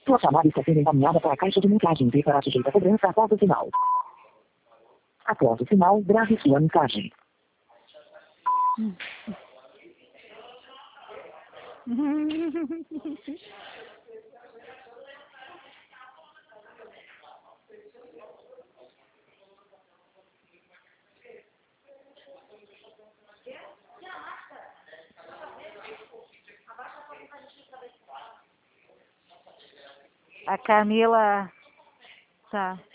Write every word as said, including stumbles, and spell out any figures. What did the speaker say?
Sua chamada está sendo encaminhada para a caixa de mensagens e será sujeita a cobrança após o sinal. Após o sinal, grave sua mensagem. A Camila tá.